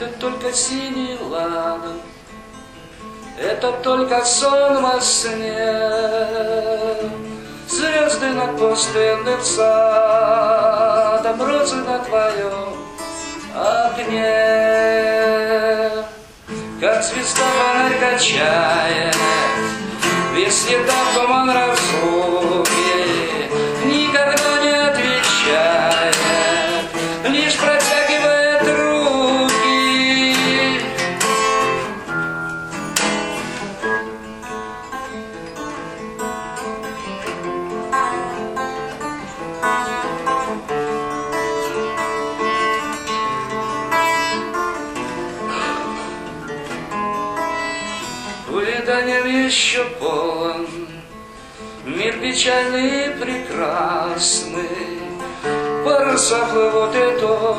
это только синий ладан, это только сон во сне. Звезды над пустынным садом, розы на твоем огне. Как звезда фонарь качает, весь недав туман разлуки, никогда не отвечает, лишь протягивает руки. Увяданием еще полон мир печальный и прекрасный. Паруса плывут и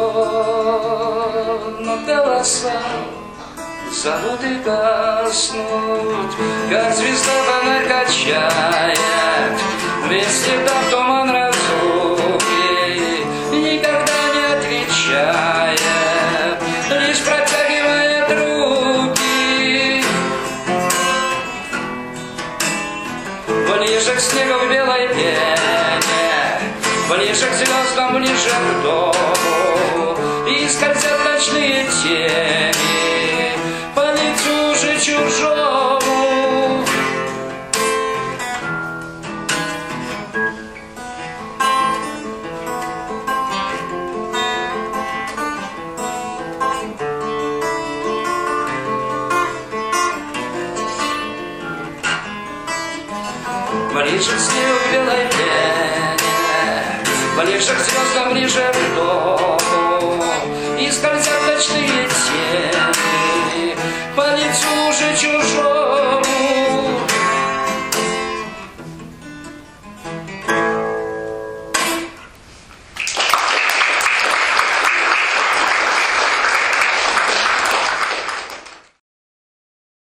тонут, голоса зовут и гаснут. Как звезда фонарь качает, весь недав туман разлуки, никогда не отвечает, лишь протягивает руки. Ближе к снегу в белой пене, ближе к звездам, ближе к дому, и скользят ночные тени по лицу же чужому. Ближе к снегу в белой пене, ближе к звездам, ближе к дому, и скользят ночные